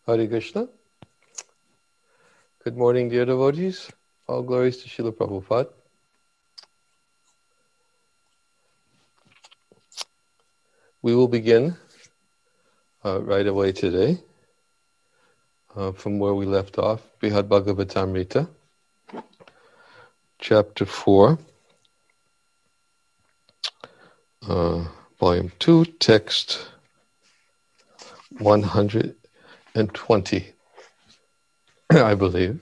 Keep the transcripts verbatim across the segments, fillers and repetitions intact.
Hare Krishna. Good morning, dear devotees. All glories to Srila Prabhupada. We will begin uh, right away today uh, from where we left off, Brihad Bhagavatamrita, chapter four, uh, volume two, text one hundred twenty, I believe.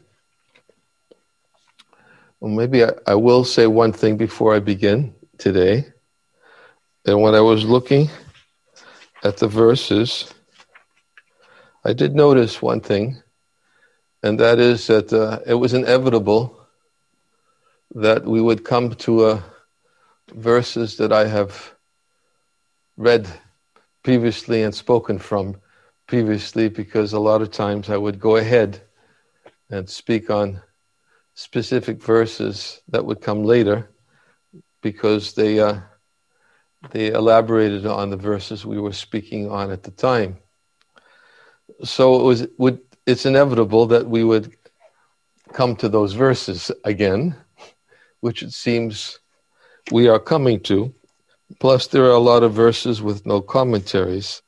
Well, maybe I, I will say one thing before I begin today. And when I was looking at the verses, I did notice one thing, and that is that uh, it was inevitable that we would come to uh, verses that I have read previously and spoken from previously, because a lot of times I would go ahead and speak on specific verses that would come later, because they uh, they elaborated on the verses we were speaking on at the time. So it was would it's inevitable that we would come to those verses again, which it seems we are coming to. Plus, there are a lot of verses with no commentaries.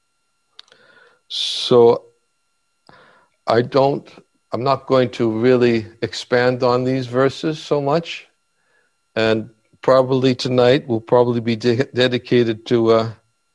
So I don't, I'm not going to really expand on these verses so much. And probably tonight will probably be de- dedicated to uh,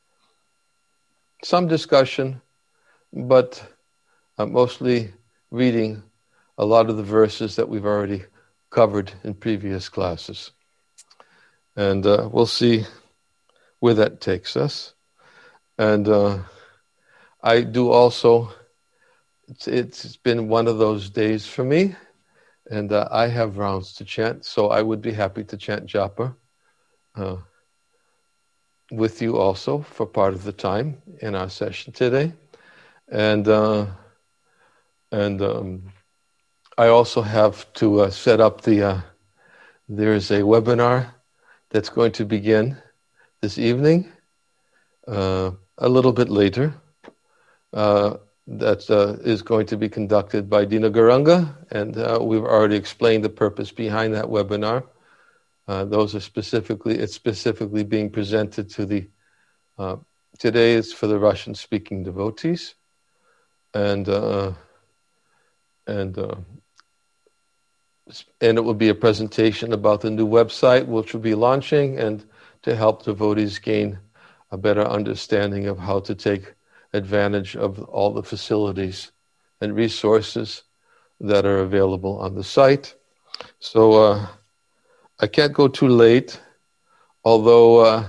some discussion, but uh, mostly reading a lot of the verses that we've already covered in previous classes. And uh, we'll see where that takes us. And uh, I do also, it's, it's been one of those days for me, and uh, I have rounds to chant, so I would be happy to chant japa uh, with you also for part of the time in our session today. And uh, and um, I also have to uh, set up the, uh, there's a webinar that's going to begin this evening, uh, a little bit later, uh, that uh, is going to be conducted by Dina Garanga, and uh, we've already explained the purpose behind that webinar. Uh, those are specifically, it's specifically being presented to the, uh, today it's for the Russian-speaking devotees, and uh, and uh, and it will be a presentation about the new website which will be launching, and to help devotees gain a better understanding of how to take advantage of all the facilities and resources that are available on the site. So uh, I can't go too late, although uh,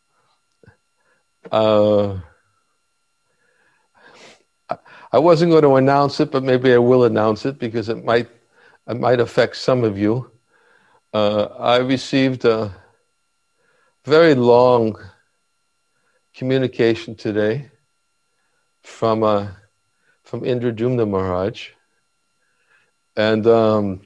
uh, I wasn't going to announce it, but maybe I will announce it because it might it might affect some of you. Uh, I received a very long communication today from uh, from Indradyumna Maharaj, and um,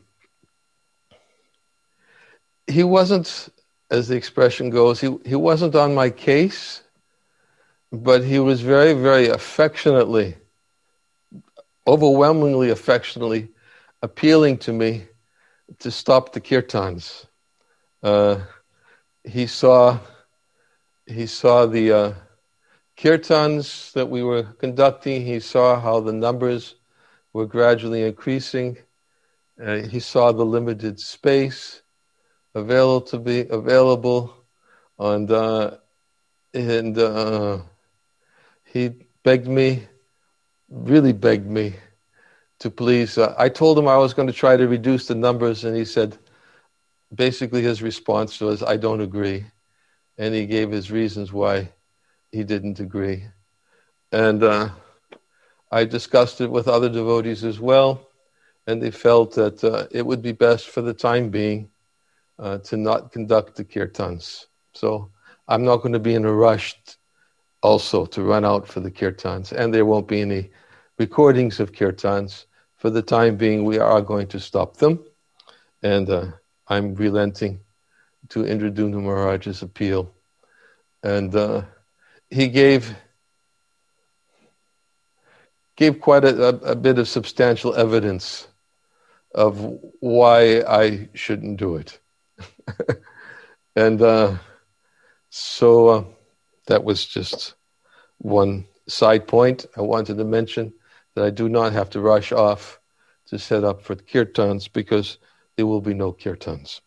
he wasn't, as the expression goes, he, he wasn't on my case, but he was very, very affectionately, overwhelmingly affectionately appealing to me to stop the kirtans. Uh, he saw he saw the uh, kirtans that we were conducting. He saw how the numbers were gradually increasing. Uh, he saw the limited space available to be available, and uh, and uh, he begged me, really begged me, to please. Uh, I told him I was going to try to reduce the numbers, and he said, basically his response was, "I don't agree," and he gave his reasons why he didn't agree. And uh, I discussed it with other devotees as well, and they felt that uh, it would be best for the time being Uh, to not conduct the kirtans. So I'm not going to be in a rush t- also to run out for the kirtans, and there won't be any recordings of kirtans. For the time being, we are going to stop them, and uh, I'm relenting to Indradyumna Maharaj's appeal. And uh, he gave gave quite a, a, a bit of substantial evidence of why I shouldn't do it. and uh, so uh, that was just one side point I wanted to mention, that I do not have to rush off to set up for the kirtans, because there will be no kirtans.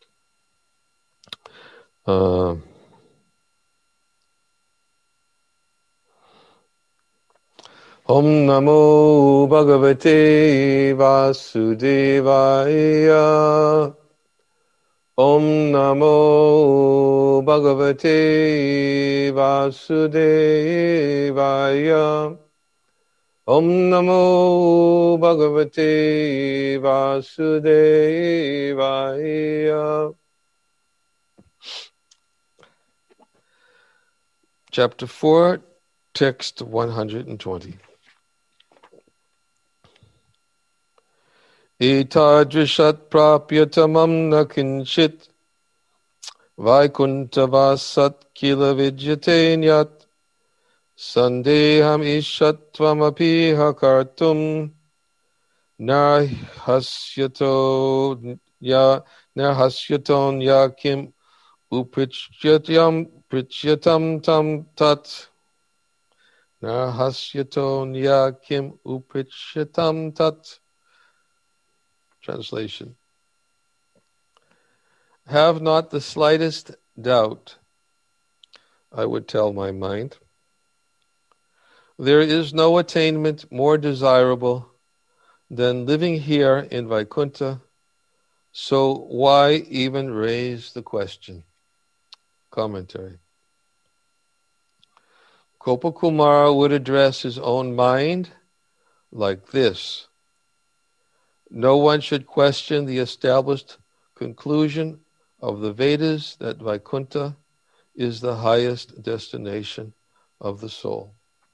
Uh, Om Namo Bhagavate Vasudevaya. Om Namo Bhagavate Vasudevaya. Om Namo Bhagavate Vasudevaya. Chapter four, text one hundred twenty. Etadrishat prapyatamam na kinchit vaikuntavasat kila vidyatanyat sandeham ishatvam api hakartum narhasyato ya narhasyaton yakim upricyatyam pricyatam tam tat narhasyaton yakim upricyatam tat. Translation. Have not the slightest doubt, I would tell my mind. There is no attainment more desirable than living here in Vaikuntha, so why even raise the question? Commentary. Gopakumara would address his own mind like this. No one should question the established conclusion of the Vedas that Vaikuntha is the highest destination of the soul.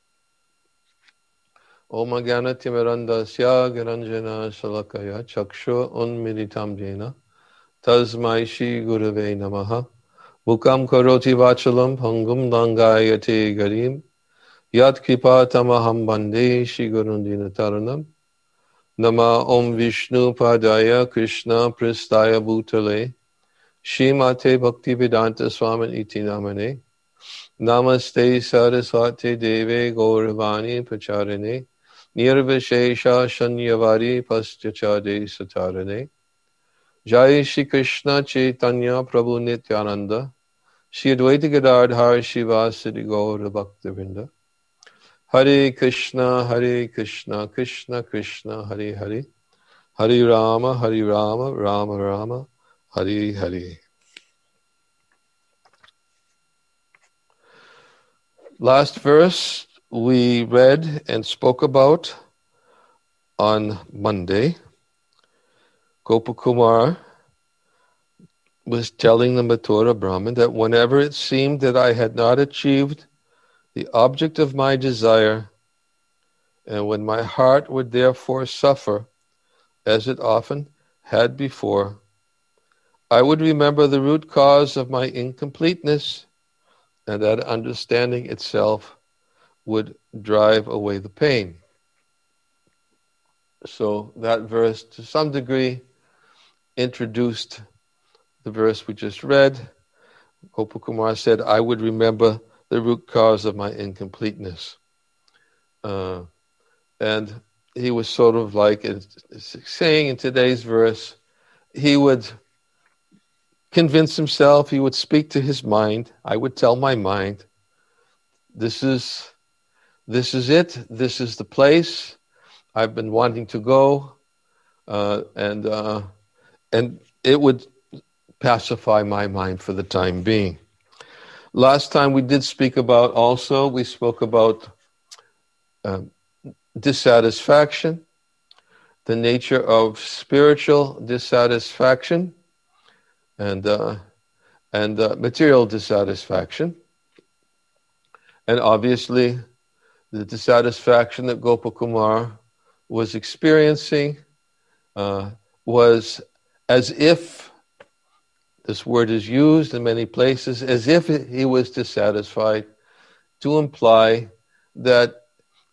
Om Jnana Timirandasya Garanjana Shalakaya Chakshu Unmilitam Jena Tasmai Shri Gurave Namaha Mukam Karoti Vachalam Pangum Langayate Garim Yat Kripa Tamaham Bande Shri Gurundina Taranam Nama Om Vishnu Padaya Krishna Pristaya Bhutale Shrimate Bhaktivedanta Swami Iti Namane Namaste Saraswate Deve Gauravani Pacharane Nirvishesha Shanyavari Paschachade Satarane Jai Shri Krishna Chaitanya Prabhu Nityananda Shri Advaita Gadadhar Shivasadi Gaura Bhaktivinda Hare Krishna, Hare Krishna, Krishna Krishna, Hare Hare, Hare Rama, Hare Rama, Rama Rama, Hare Hare. Last verse we read and spoke about on Monday. Gopakumar was telling the Mathura Brahmin that whenever it seemed that I had not achieved the object of my desire, and when my heart would therefore suffer, as it often had before, I would remember the root cause of my incompleteness, and that understanding itself would drive away the pain. So that verse, to some degree, introduced the verse we just read. Gopakumar said, I would remember the root cause of my incompleteness. Uh, and he was sort of like saying in today's verse, he would convince himself, he would speak to his mind. I would tell my mind, this is, this is it, this is the place I've been wanting to go, uh, and uh, and it would pacify my mind for the time being. Last time we did speak about also, we spoke about uh, dissatisfaction, the nature of spiritual dissatisfaction, and uh, and uh, material dissatisfaction. And obviously, the dissatisfaction that Gopakumar was experiencing uh, was as if, this word is used in many places, as if he was dissatisfied, to imply that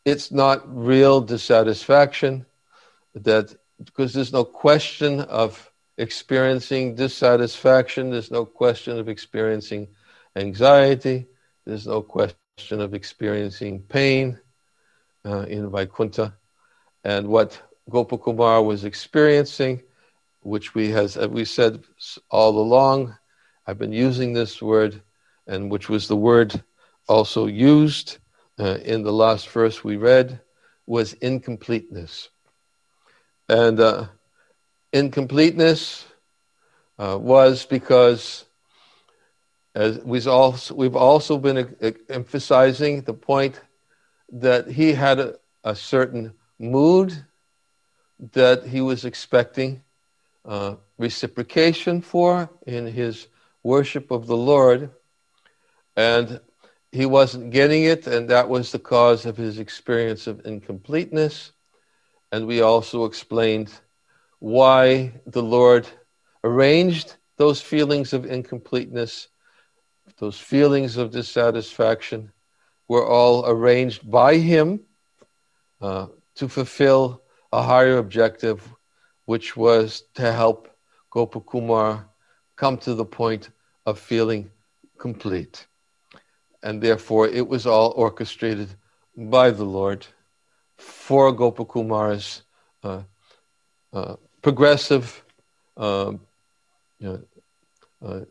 it's not real dissatisfaction, that because there's no question of experiencing dissatisfaction, there's no question of experiencing anxiety, there's no question of experiencing pain uh, in Vaikuntha. And what Gopakumar was experiencing, which we has we said all along, I've been using this word, and which was the word also used uh, in the last verse we read, was incompleteness. And uh, incompleteness uh, was because, as we've also, we've also been uh, emphasizing the point that he had a, a certain mood that he was expecting uh, reciprocation for in his worship of the Lord, and he wasn't getting it, and that was the cause of his experience of incompleteness. And we also explained why the Lord arranged those feelings of incompleteness, those feelings of dissatisfaction, were all arranged by him uh, to fulfill a higher objective, which was to help Gopakumar come to the point of feeling complete. And therefore, it was all orchestrated by the Lord for Gopakumar's uh, uh, progressive uh, you know, uh,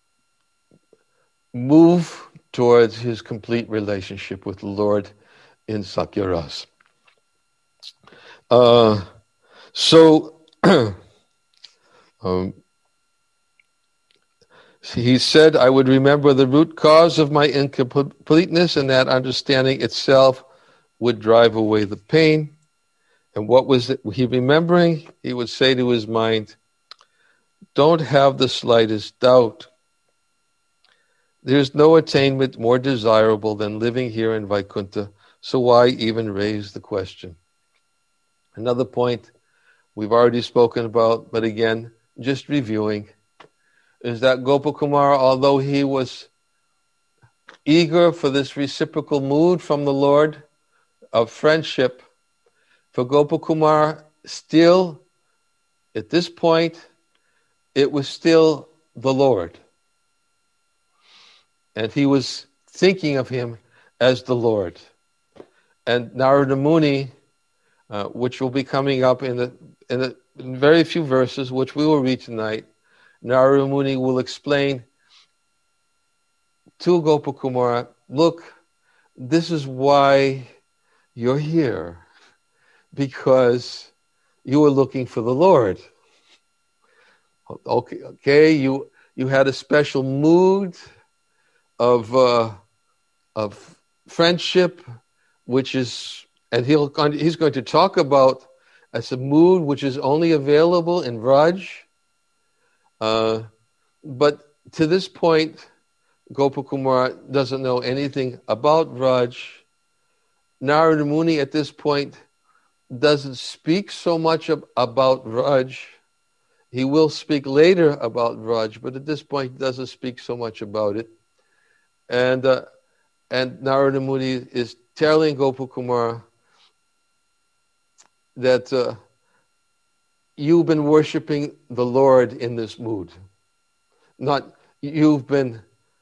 move towards his complete relationship with the Lord in Sakya-ras. Uh, so, um, he said, I would remember the root cause of my incompleteness, and that understanding itself would drive away the pain. And what was it, he remembering? He would say to his mind, don't have the slightest doubt. There's no attainment more desirable than living here in Vaikuntha, so why even raise the question? Another point we've already spoken about, but again, just reviewing, is that Gopakumar, although he was eager for this reciprocal mood from the Lord of friendship, for Gopakumar, still, at this point, it was still the Lord. And he was thinking of him as the Lord. And Narada Muni, uh, which will be coming up in, the, in, the, in very few verses, which we will read tonight, Narada Muni will explain to Gopakumar, look, this is why you're here, because you were looking for the Lord. Okay, okay, you you had a special mood of uh, of friendship, which is, and he'll he's going to talk about as a mood which is only available in Vraj. Uh, but to this point, Gopakumar doesn't know anything about Vraj. Narada Muni at this point doesn't speak so much ab- about Vraj. He will speak later about Vraj, but at this point he doesn't speak so much about it. And uh, and Narada Muni is telling Gopakumar that uh, you've been worshiping the Lord in this mood. Not you've been.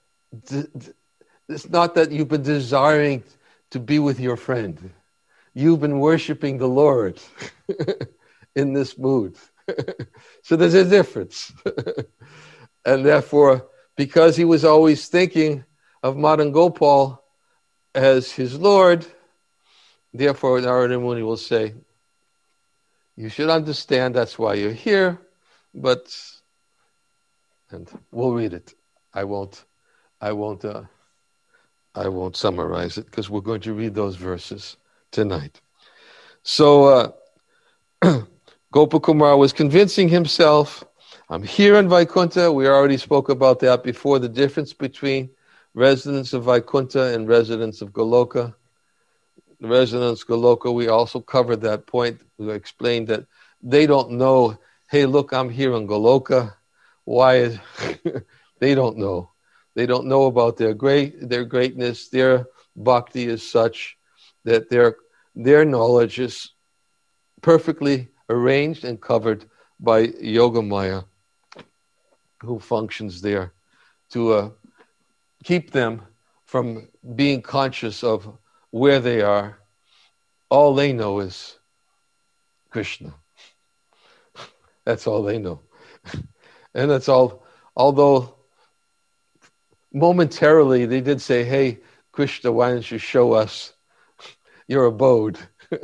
It's not that you've been desiring to be with your friend. You've been worshiping the Lord in this mood. So there's a difference. And therefore, because he was always thinking of Madan Gopal as his Lord, therefore Narada Muni will say, you should understand that's why you're here, but, and we'll read it. I won't, I won't, uh, I won't summarize it because we're going to read those verses tonight. So, uh, Gopakumar was convincing himself, I'm here in Vaikuntha. We already spoke about that before, the difference between residents of Vaikuntha and residents of Goloka. The residents of Goloka, we also covered that point. We explained that they don't know, hey, look, I'm here in Goloka. Why is they don't know. They don't know about their great their greatness. Their bhakti is such that they're their knowledge is perfectly arranged and covered by Yogamaya, who functions there to uh, keep them from being conscious of where they are. All they know is Krishna. That's all they know. And that's all, although momentarily they did say, hey, Krishna, why don't you show us your abode?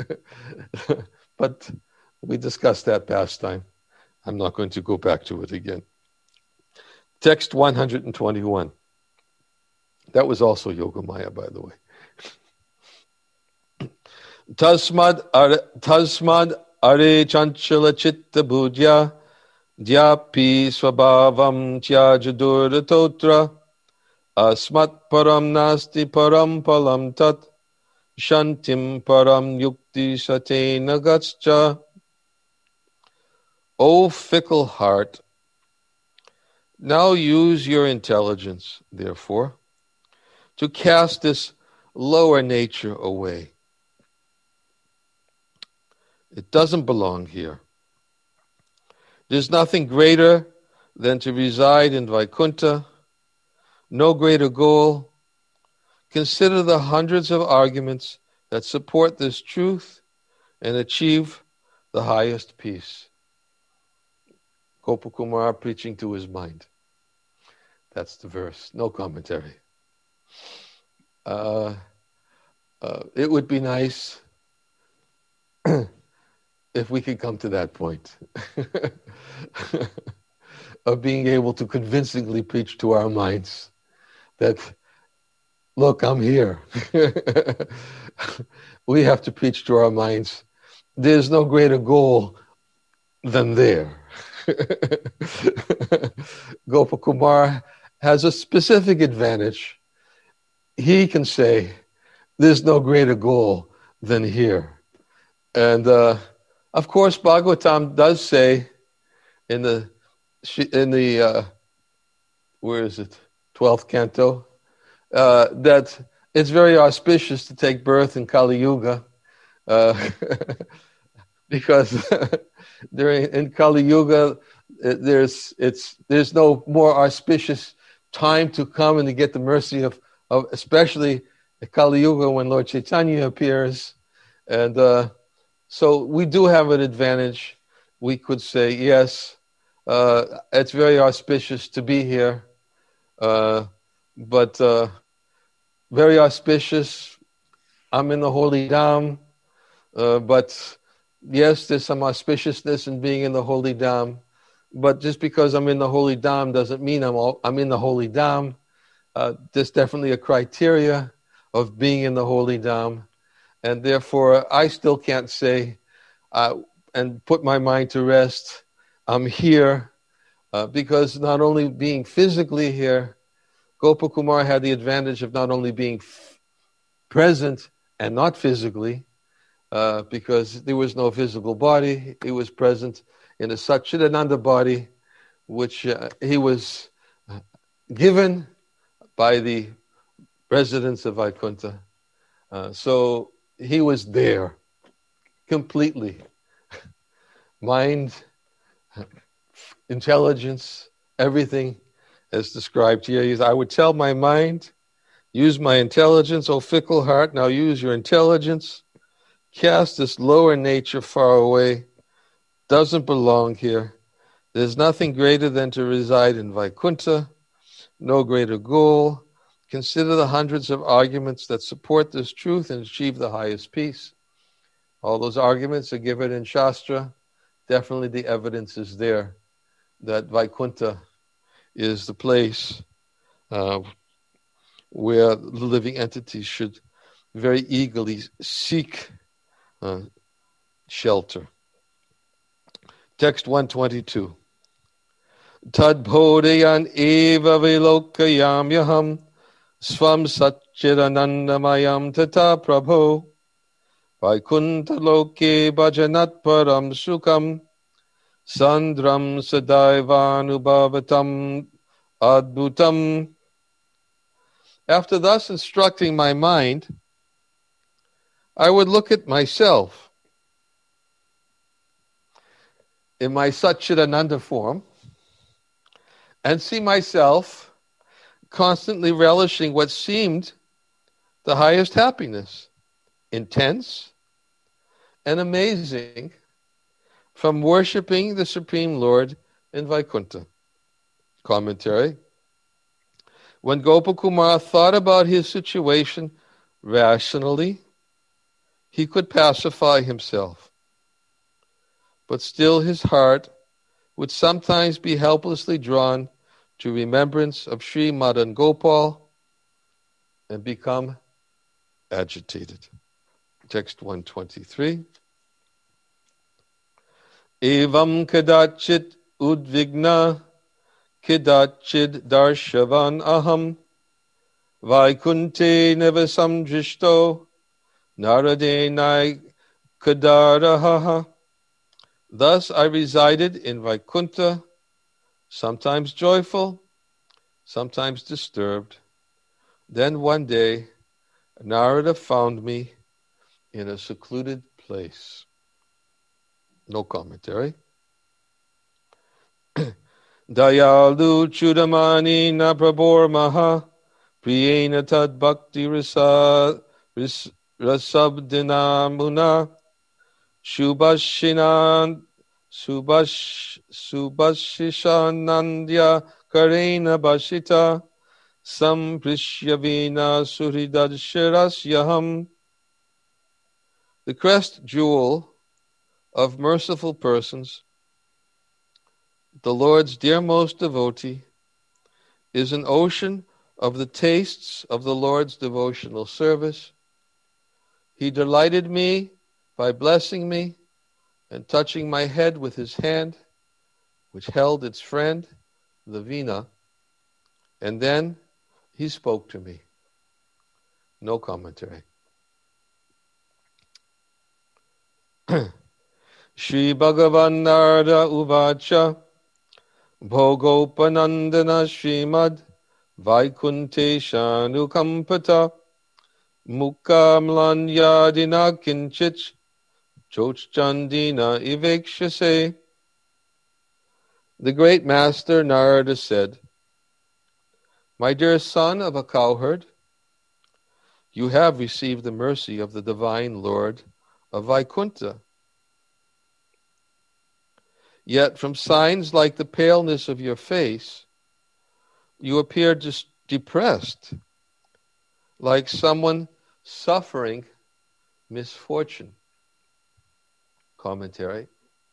But we discussed that pastime. I'm not going to go back to it again. Text one hundred twenty-one. That was also Yogamaya, by the way. Tasmad are, tasmad are chanchala chitta bhujya dhyapi swabhavam tyajadur totra asmat param nasti param palam tat shantim param yukti satena gatscha. O fickle heart, now use your intelligence, therefore, to cast this lower nature away. It doesn't belong here. There's nothing greater than to reside in Vaikuntha, no greater goal. Consider the hundreds of arguments that support this truth and achieve the highest peace. Gopakumar preaching to his mind. That's the verse, no commentary. Uh, uh, it would be nice if we could come to that point of being able to convincingly preach to our minds that, look, I'm here. We have to preach to our minds. There's no greater goal than there. Gopakumar has a specific advantage. He can say, there's no greater goal than here. And uh, of course, Bhagavatam does say in the, in the uh, where is it, twelfth canto, uh, that it's very auspicious to take birth in Kali Yuga, uh, because during in Kali Yuga, there's it's there's no more auspicious time to come and to get the mercy of, of especially Kali Yuga when Lord Chaitanya appears, and uh, so we do have an advantage. We could say yes, uh, it's very auspicious to be here, uh, but uh, very auspicious. I'm in the holy Dham, uh, but yes, there's some auspiciousness in being in the holy Dham. But just because I'm in the holy Dham doesn't mean I'm all, I'm in the holy Dham. Uh, there's definitely a criteria of being in the holy Dham, and therefore I still can't say uh, and put my mind to rest. I'm here uh, because not only being physically here, Gopakumar had the advantage of not only being f- present and not physically, uh, because there was no physical body. He was present in a Satchidananda body, which uh, he was given by the residents of Vaikuntha. Uh, so he was there completely. Mind, intelligence, everything as described here. He says, I would tell my mind, use my intelligence, O fickle heart, now use your intelligence. Cast this lower nature far away. Doesn't belong here. There's nothing greater than to reside in Vaikuntha, no greater goal. Consider the hundreds of arguments that support this truth and achieve the highest peace. All those arguments are given in Shastra. Definitely the evidence is there that Vaikuntha is the place uh, where the living entities should very eagerly seek uh, shelter. Text one twenty-two. Tad bodhayan eva vilokayam yaham svam satchidanandamayam tata prabho Vaikuntha loke bhajanat param sukam sandram sadaivanubhavatam adbhutam. After thus instructing my mind, I would look at myself in my Satchidananda form and see myself constantly relishing what seemed the highest happiness, intense and amazing, from worshiping the Supreme Lord in Vaikuntha. Commentary. When Gopakumar thought about his situation rationally, he could pacify himself. But still his heart would sometimes be helplessly drawn to remembrance of Sri Madan Gopal and become agitated. Text one twenty-three. Evam kadachit udvigna kidachid darshavan aham vaikunte nevasam drishto naradenai kadarahaha. Thus I resided in Vaikuntha, sometimes joyful, sometimes disturbed. Then one day, Narada found me in a secluded place. No commentary. Dayalu chudamani na prabor maha priyena tad bhakti rasa rasabdinamuna Shubhashinan Subhash Subhashishanandya Karena Bashita Samprishyavina Suhridadshirasyaham. The crest jewel of merciful persons, the Lord's dearmost devotee, is an ocean of the tastes of the Lord's devotional service. He delighted me by blessing me and touching my head with his hand, which held its friend, the Veena, and then he spoke to me. No commentary. Shri Bhagavan Narada Uvacha Bhogopanandana Srimad Vaikuntesha Nukampata Mukamlanyadina Kinchich Chochchandina Ivekshase. The great master Narada said, My dear son of a cowherd, you have received the mercy of the divine Lord of Vaikuntha. Yet from signs like the paleness of your face, you appear just depressed, like someone suffering misfortune. Commentary.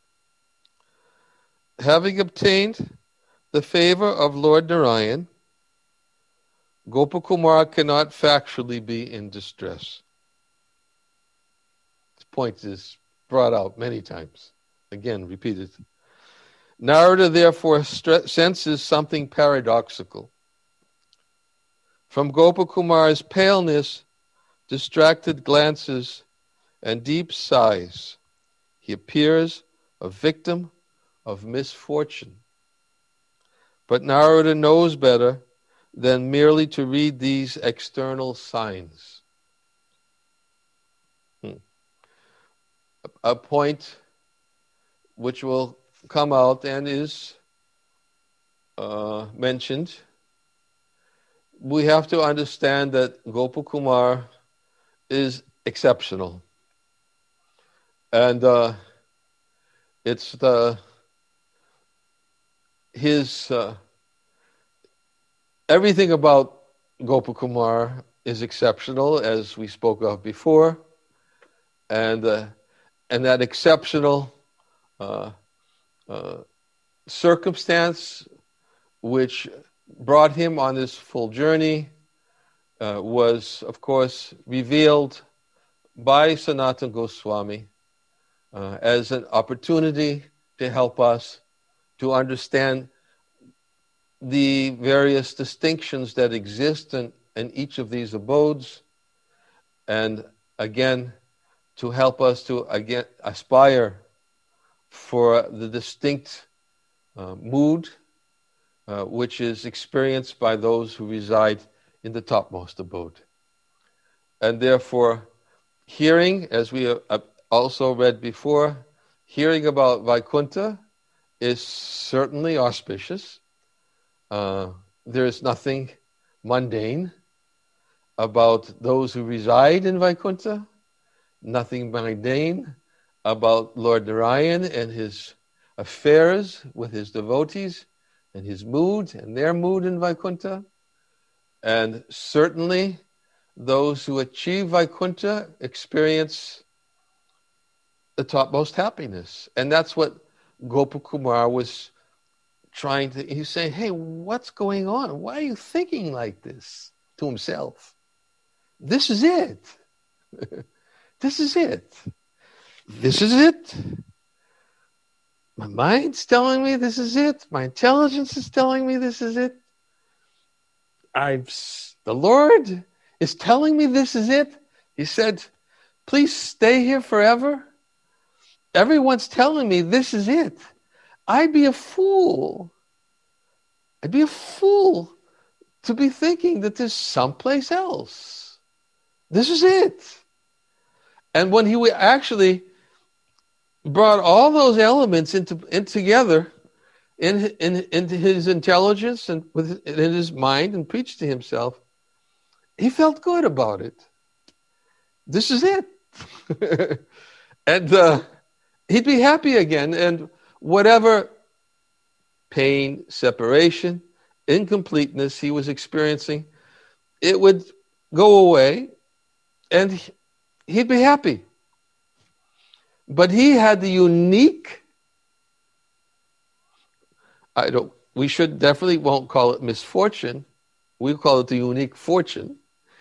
Having obtained the favor of Lord Narayan, Gopakumar cannot factually be in distress. This point is brought out many times, again repeated. Narada therefore stre- senses something paradoxical. From Gopakumar's paleness, distracted glances, and deep sighs, he appears a victim of misfortune. But Narada knows better than merely to read these external signs. Hmm. A point which will come out and is uh, mentioned. We have to understand that Gopakumar is exceptional. And uh, it's the his uh, everything about Gopakumar is exceptional, as we spoke of before, and uh, and that exceptional uh, uh, circumstance which brought him on this full journey uh, was, of course, revealed by Sanatana Goswami uh, as an opportunity to help us to understand the various distinctions that exist in, in each of these abodes, and again, to help us to again aspire for the distinct uh, mood uh, which is experienced by those who reside in the topmost abode. And therefore, hearing, as we have also read before, hearing about Vaikuntha is certainly auspicious. Uh, there is nothing mundane about those who reside in Vaikuntha, nothing mundane about Lord Narayan and his affairs with his devotees and his mood and their mood in Vaikuntha. And certainly those who achieve Vaikuntha experience the topmost happiness. And that's what Gopakumar was trying to, he's saying, hey, what's going on? Why are you thinking like this? To himself. This is it. This is it. This is it. My mind's telling me this is it. My intelligence is telling me this is it. I've, the Lord is telling me this is it. He said, please stay here forever. Everyone's telling me this is it. I'd be a fool. I'd be a fool to be thinking that there's someplace else. This is it. And when he actually brought all those elements into, in together in, in, into his intelligence and with, in his mind and preached to himself, he felt good about it. This is it. and uh, he'd be happy again. And whatever pain, separation, incompleteness he was experiencing, it would go away and he'd be happy. But he had the unique, I don't, we should definitely won't call it misfortune. We call it the unique fortune.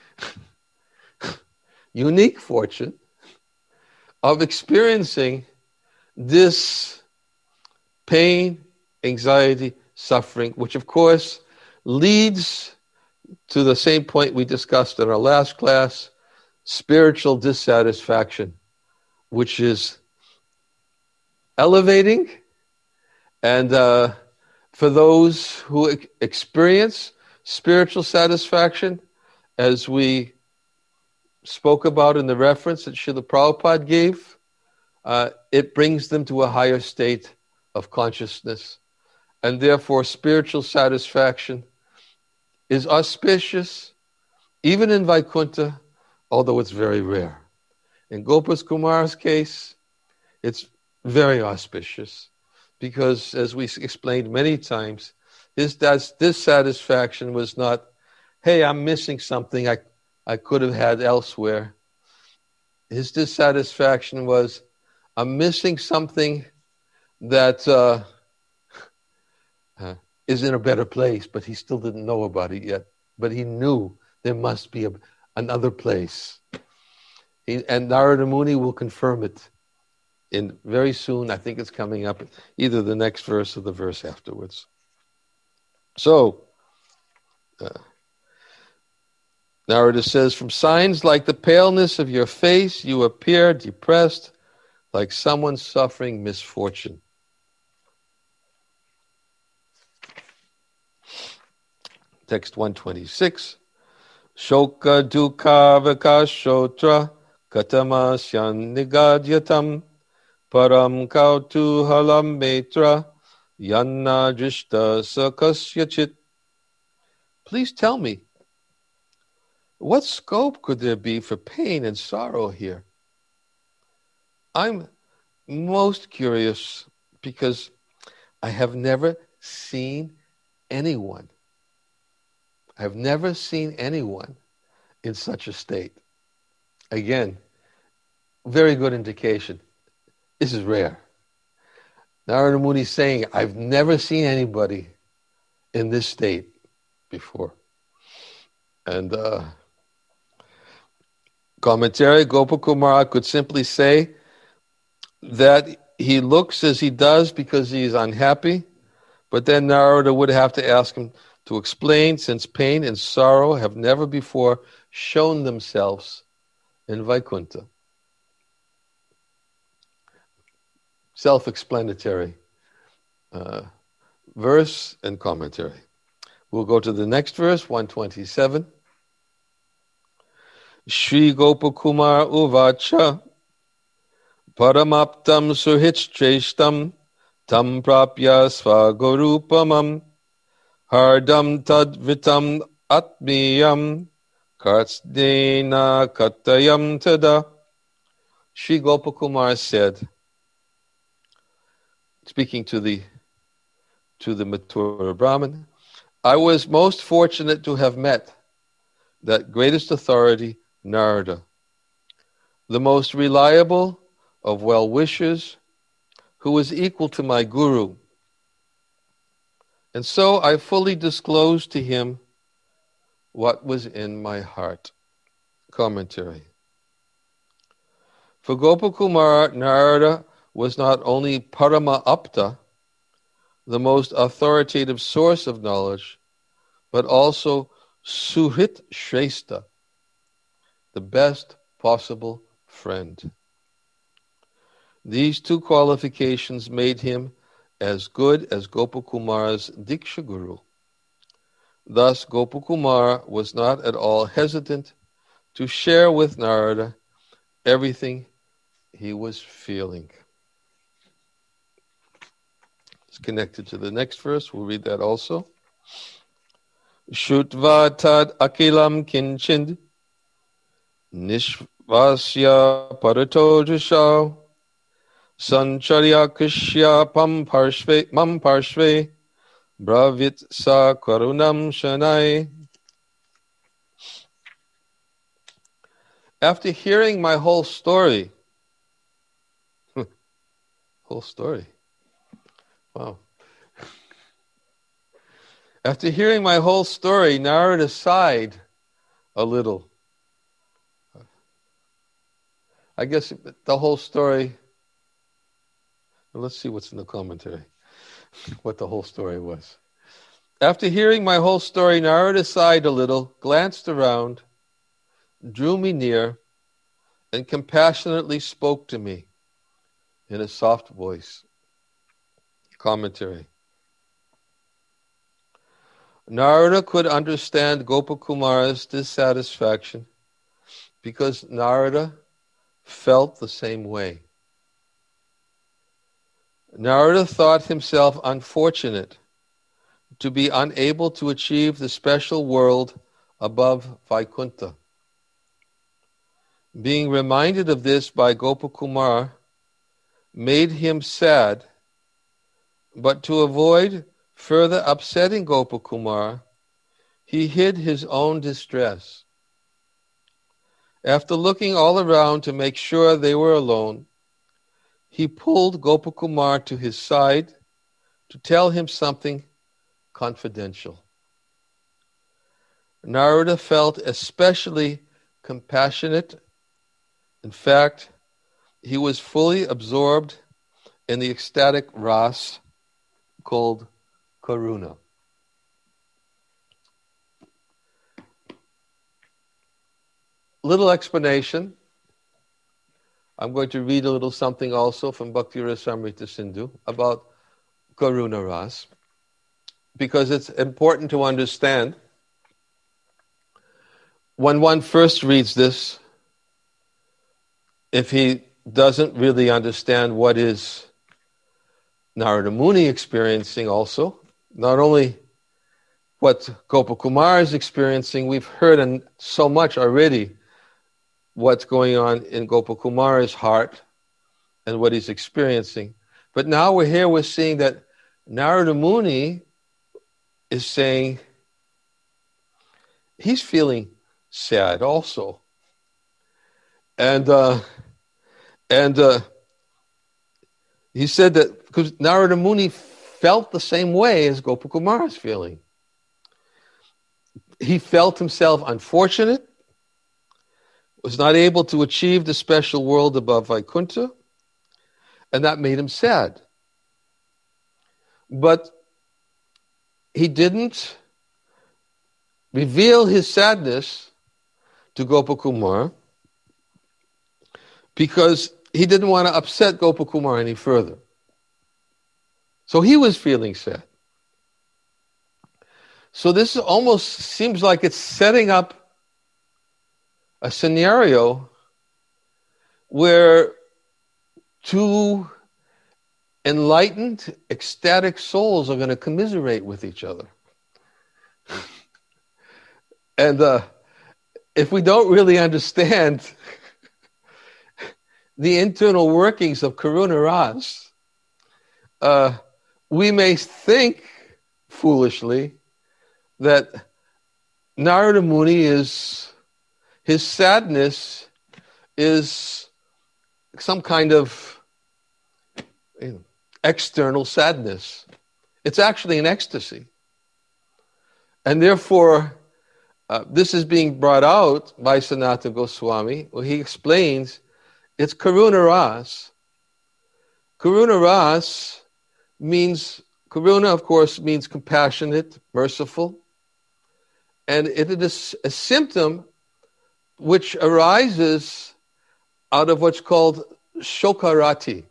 unique fortune of experiencing this pain, anxiety, suffering, which of course leads to the same point we discussed in our last class, spiritual dissatisfaction, which is elevating. And uh, for those who e- experience spiritual satisfaction, as we spoke about in the reference that Srila Prabhupada gave, uh, it brings them to a higher state of consciousness. And therefore, spiritual satisfaction is auspicious, even in Vaikuntha, although it's very rare. In Gopas Kumar's case, it's very auspicious because, as we explained many times, his dissatisfaction was not, hey, I'm missing something I, I could have had elsewhere. His dissatisfaction was, I'm missing something that uh, uh, is in a better place, but he still didn't know about it yet. But he knew there must be a, another place. He, and Narada Muni will confirm it in very soon. I think it's coming up, either the next verse or the verse afterwards. So, uh, Narada says, from signs like the paleness of your face, you appear depressed, like someone suffering misfortune. Text one twenty-six. Shoka dukha vikashotra katamasyan nigadyatam param kautuhalam metra yanna drishta sakasyachit. Please tell me, what scope could there be for pain and sorrow here? I'm most curious because I have never seen anyone. I have never seen anyone in such a state. Again, very good indication. This is rare. Narada Muni is saying, I've never seen anybody in this state before. And uh, commentary, Gopakumara could simply say that he looks as he does because he's unhappy, but then Narada would have to ask him to explain, since pain and sorrow have never before shown themselves in Vaikuntha. Self-explanatory uh, verse and commentary. We'll go to the next verse, one twenty-seven. Shri Gopakumar Uvacha Paramaptam Suhitstreshtam Tam Prapya Svagurupamam Hardam Tadvitam Atmiyam Kartsdena Katayam Tada. Shri Gopakumar said, speaking to the to the Mathura Brahmin, I was most fortunate to have met that greatest authority, Narada, the most reliable of well-wishers, who was equal to my guru. And so I fully disclosed to him what was in my heart. Commentary. For Gopakumar, Narada was not only Parama Apta, the most authoritative source of knowledge, but also Suhrit Shrestha, the best possible friend. These two qualifications made him as good as Gopakumar's Diksha Guru. Thus, Gopakumar was not at all hesitant to share with Narada everything he was feeling. It's connected to the next verse. We'll read that also. Shutva tad akilam kinchind nishvasya parato jashav sancharya kishya pam parshve mam parshve bravit sa karunam shanai. After hearing my whole story, whole story, wow. After hearing my whole story, Narada sighed a little. I guess the whole story, well, let's see what's in the commentary, what the whole story was. After hearing my whole story, Narada sighed a little, glanced around, drew me near, and compassionately spoke to me in a soft voice. Commentary. Narada could understand Gopakumar's dissatisfaction because Narada felt the same way. Narada thought himself unfortunate to be unable to achieve the special world above Vaikuntha. Being reminded of this by Gopakumar made him sad, but to avoid further upsetting Gopakumar, he hid his own distress. After looking all around to make sure they were alone, he pulled Gopakumar to his side to tell him something confidential. Narada felt especially compassionate. In fact, he was fully absorbed in the ecstatic ras called Karuna. Little explanation. I'm going to read a little something also from Bhakti Rasamrita Sindhu about Karuna Ras, because it's important to understand. When one first reads this, if he doesn't really understand what is Narada Muni experiencing also, not only what Gopakumar is experiencing, we've heard and so much already what's going on in Gopakumar's heart and what he's experiencing. But now we're here, we're seeing that Narada Muni is saying he's feeling sad also. And uh, and uh, he said that because Narada Muni felt the same way as Gopakumar is feeling. He felt himself unfortunate, was not able to achieve the special world above Vaikuntha, and that made him sad. But he didn't reveal his sadness to Gopakumar because he didn't want to upset Gopakumar any further. So he was feeling sad. So this almost seems like it's setting up a scenario where two enlightened, ecstatic souls are going to commiserate with each other. And uh, if we don't really understand the internal workings of Karuna Ras, uh, we may think foolishly that Narada Muni is, his sadness is some kind of you know, external sadness. It's actually an ecstasy. And therefore, uh, this is being brought out by Sanatana Goswami, where he explains it's Karuna Ras. Karuna Ras means, Karuna, of course, means compassionate, merciful. And it is a symptom which arises out of what's called shokarati.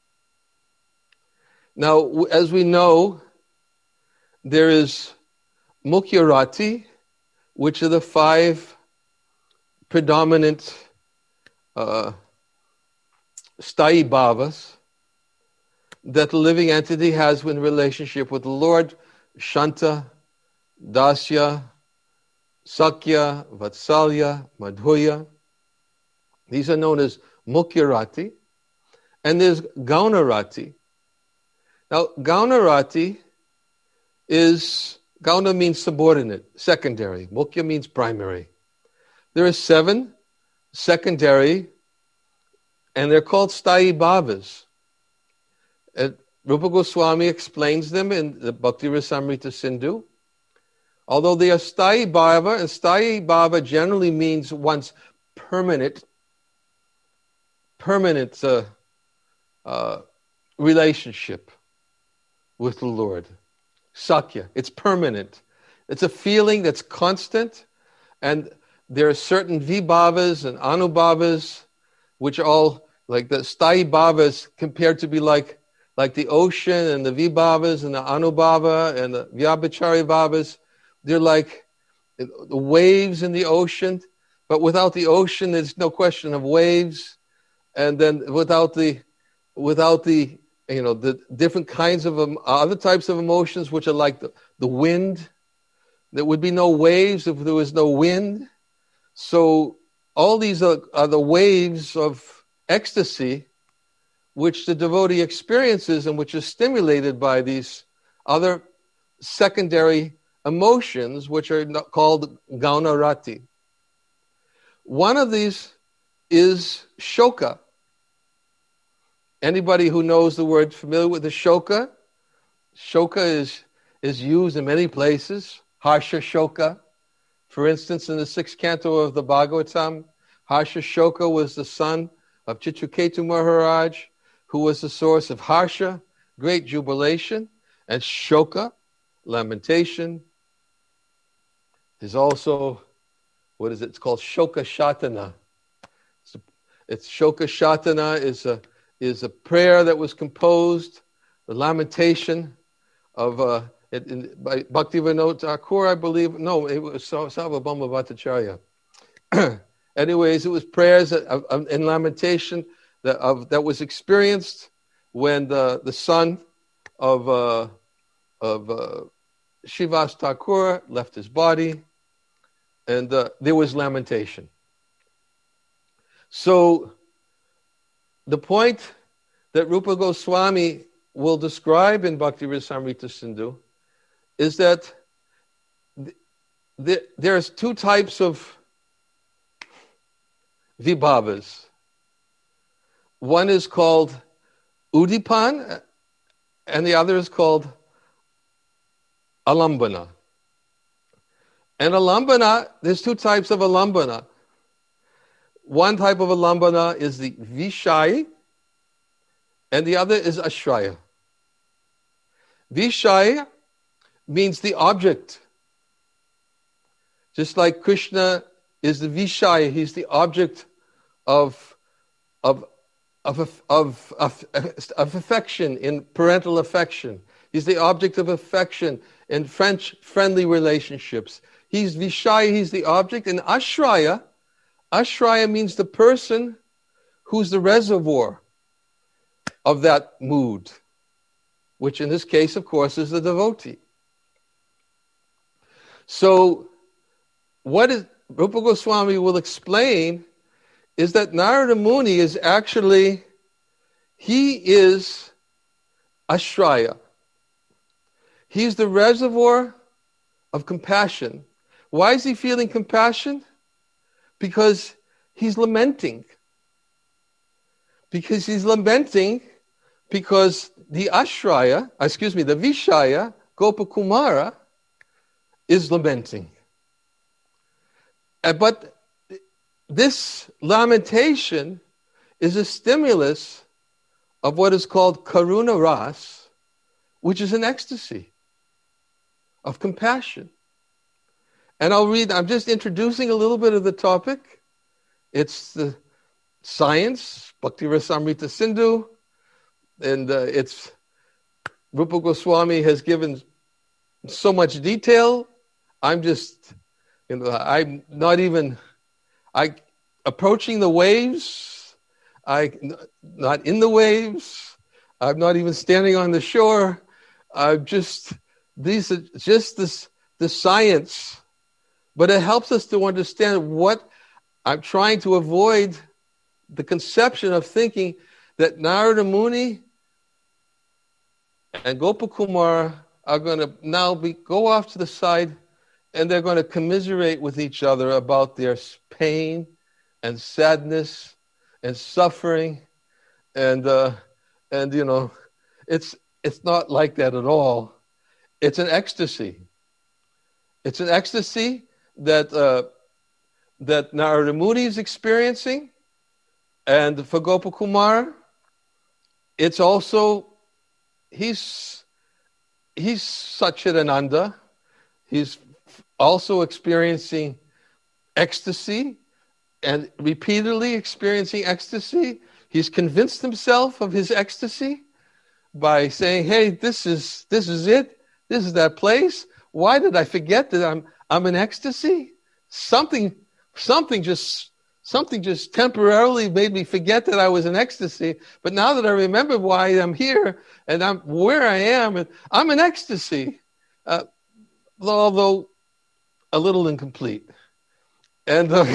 Now, as we know, there is mukyarati, which are the five predominant uh, sthayi bhavas that the living entity has in relationship with the Lord: Shanta, Dasya, Sakya, Vatsalya, Madhurya. These are known as mukyarati. And there's gaunarati. Now, gaunarati is, gauna means subordinate, secondary. Mukya means primary. There are seven secondary, and they're called sthayi bhavas. And Rupa Goswami explains them in the Bhakti Rasamrita Sindhu. Although they are sthayi bhava, and sthayi bhava generally means one's permanent, permanent uh, uh, relationship with the Lord. Sakya, it's permanent. It's a feeling that's constant, and there are certain vibhavas and anubhavas, which are all like the sthayi bhavas compared to be like like the ocean, and the vibhavas and the anubhava and the vyabhichari bhavas. They're like the waves in the ocean, but without the ocean, there's no question of waves. And then without the, without the, you know, the different kinds of um, other types of emotions, which are like the, the wind. There would be no waves if there was no wind. So all these are, are the waves of ecstasy, which the devotee experiences and which is stimulated by these other secondary emotions, which are called gaunarati. One of these is shoka. Anybody who knows the word, familiar with the shoka? Shoka is, is used in many places. Harsha shoka. For instance, in the sixth canto of the Bhagavatam, Harsha shoka was the son of Chitraketu Maharaj, who was the source of harsha, great jubilation, and shoka, lamentation. There's also, what is it? It's called Shoka Shatana. It's, a, it's Shoka Shatana is a is a prayer that was composed, the lamentation of uh, it, in, by Bhaktivinoda Thakur, I believe. No, it was Sarvabhauma Bhattacharya. Anyways, it was prayers of, of, in lamentation that of that was experienced when the the son of uh, of uh, Shivas Thakur left his body. And uh, there was lamentation. So the point that Rupa Goswami will describe in Bhakti Rasamrita Sindhu is that th- th- there's two types of vibhavas. One is called udipan, and the other is called alambana. And alambana, there's two types of alambana. One type of alambana is the vishai, and the other is ashraya. Vishai means the object. Just like Krishna is the vishai, he's the object of, of, of, of, of, of affection, in parental affection. He's the object of affection in French friendly relationships. He's Vishaya, he's the object. And Ashraya, Ashraya means the person who's the reservoir of that mood, which in this case, of course, is the devotee. So what is, Rupa Goswami will explain is that Narada Muni is actually, he is Ashraya. He's the reservoir of compassion. Why is he feeling compassion? Because he's lamenting. Because he's lamenting because the Ashraya, excuse me, the Vishaya, Gopakumara, is lamenting. Uh, But this lamentation is a stimulus of what is called Karuna Ras, which is an ecstasy of compassion. And I'll read, I'm just introducing a little bit of the topic. It's the science, Bhakti Rasamrita Sindhu, and uh, it's Rupa Goswami has given so much detail. I'm just, you know, I'm not even, I approaching the waves. I not in the waves. I'm not even standing on the shore. I'm just these are just this the science, but it helps us to understand what I'm trying to avoid. The conception of thinking that Narada Muni and Gopakumar are going to now be go off to the side and they're going to commiserate with each other about their pain and sadness and suffering, and uh, and you know, it's it's not like that at all. It's an ecstasy. It's an ecstasy that uh, that Narada Muni is experiencing. And for Gopakumar, it's also, he's, he's Satchidananda. He's also experiencing ecstasy and repeatedly experiencing ecstasy. He's convinced himself of his ecstasy by saying, hey, this is, this is it. This is that place. Why did I forget that I'm, I'm in ecstasy? Something, something just... Something just temporarily made me forget that I was in ecstasy. But now that I remember why I'm here and I'm where I am, and I'm in ecstasy, uh, although a little incomplete. And uh,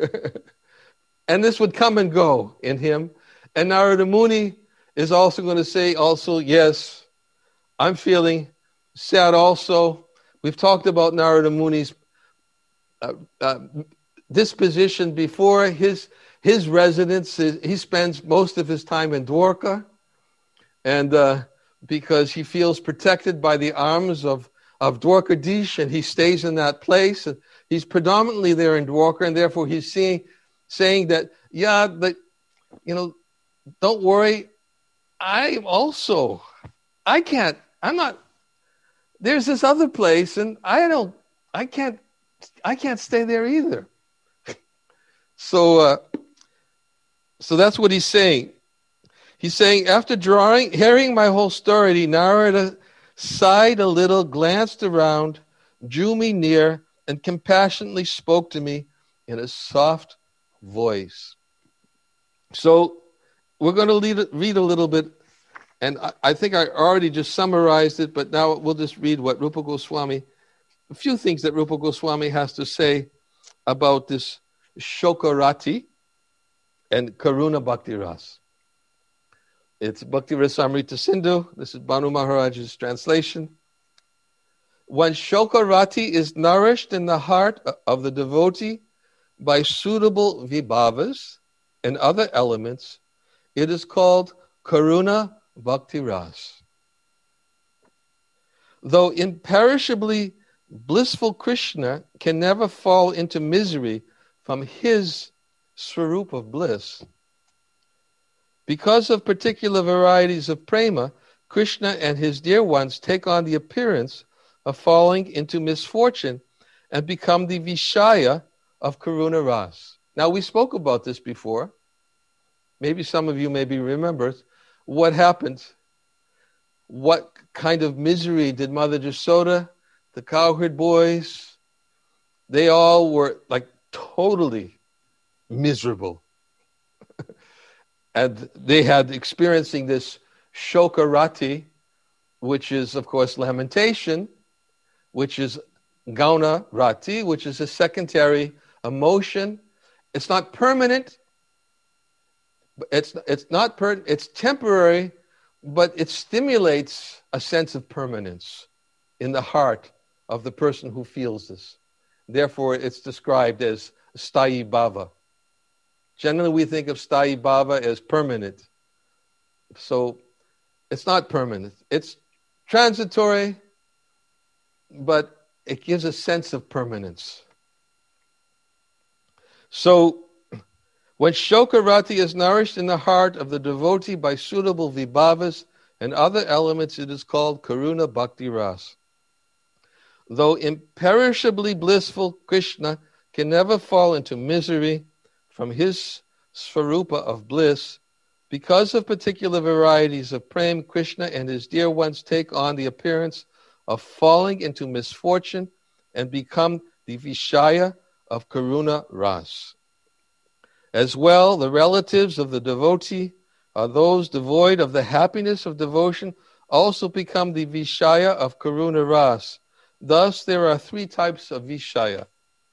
and this would come and go in him. And Narada Muni is also going to say, also, yes, I'm feeling sad also. We've talked about Narada Muni's uh, uh, disposition before. His his residence is, he spends most of his time in Dwarka, and uh, because he feels protected by the arms of of Dwarkadish, and he stays in that place, and he's predominantly there in Dwarka, and therefore he's seeing saying that, yeah, but you know, don't worry, I also I can't I'm not there's this other place, and I don't I can't I can't stay there either. So, uh, so that's what he's saying. He's saying, after drawing, hearing my whole story, Narada sighed a little, glanced around, drew me near, and compassionately spoke to me in a soft voice. So, we're going to read, read a little bit, and I, I think I already just summarized it, but now we'll just read what Rupa Goswami, a few things that Rupa Goswami has to say about this Shokarati and Karuna Bhakti Ras. It's Bhakti Rasamrita Sindhu. This is Banu Maharaj's translation. When Shokarati is nourished in the heart of the devotee by suitable vibhavas and other elements, it is called Karuna Bhakti Ras. Though imperishably blissful Krishna can never fall into misery from his swarup of bliss. Because of particular varieties of prema, Krishna and his dear ones take on the appearance of falling into misfortune and become the Vishaya of Karuna Ras. Now, we spoke about this before. Maybe some of you maybe remember what happened. What kind of misery did Mother Jasoda, the cowherd boys, they all were like totally miserable. And they had experiencing this shokarati, which is, of course, lamentation, which is gauna rati, which is a secondary emotion. It's not permanent. It's it's not per, it's temporary, but it stimulates a sense of permanence in the heart of the person who feels this. Therefore, it's described as sthayi bhava. Generally, we think of sthayi bhava as permanent. So, it's not permanent. It's transitory, but it gives a sense of permanence. So, when shokarati is nourished in the heart of the devotee by suitable vibhavas and other elements, it is called karuna bhakti ras. Though imperishably blissful, Krishna can never fall into misery from his svarupa of bliss. Because of particular varieties of prem, Krishna and his dear ones take on the appearance of falling into misfortune and become the vishaya of karuna ras. As well, the relatives of the devotee are those devoid of the happiness of devotion, also become the vishaya of karuna ras. Thus, there are three types of vishaya.